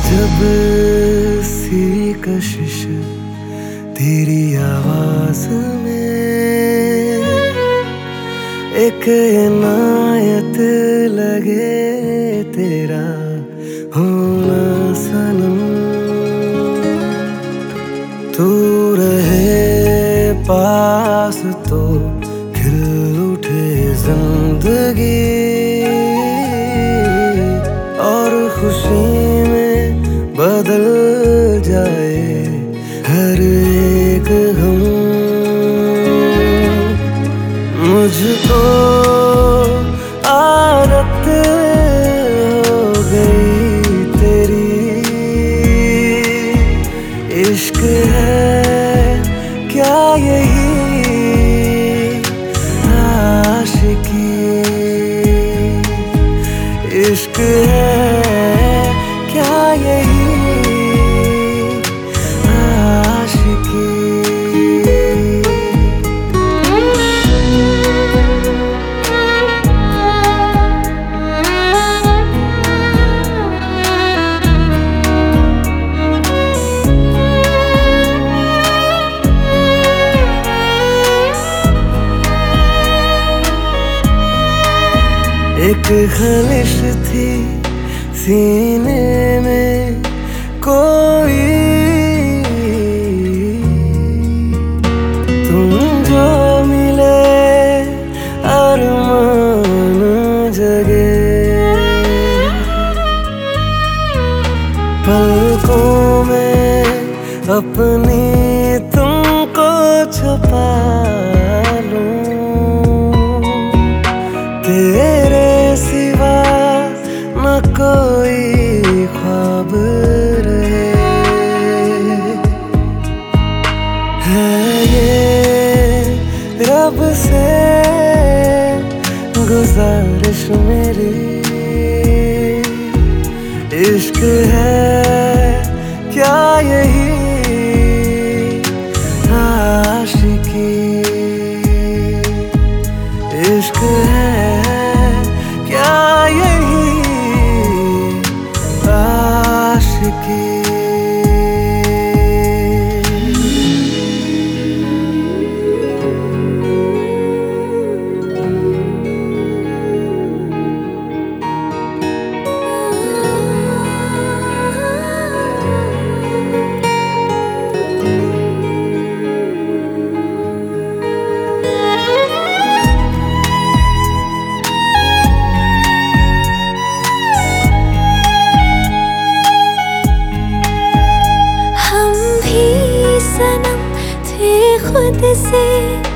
जब सी कशिश तेरी आवाज में, एक इनायत लगे तेरा होना सनम। तू रहे पास तो खिल उठे जिंदगी, और खुशी में बदल जाए हर एक गम। मुझको आदत हो गई तेरी, इश्क है क्या यही आशिकी, इश्क है क्या यही आशिकी। एक खलिश थी सीने में कोई, तुम जो मिले अरमान जगे। पलकों में अपनी तुमको छुपा लूं, तेरे सिवा न कोई ख्वाब रहे। है ये रब से गुजारिश मेरी, इश्क है क्या यही आशिकी, इश्क है क्या यही आशिकी। खुद से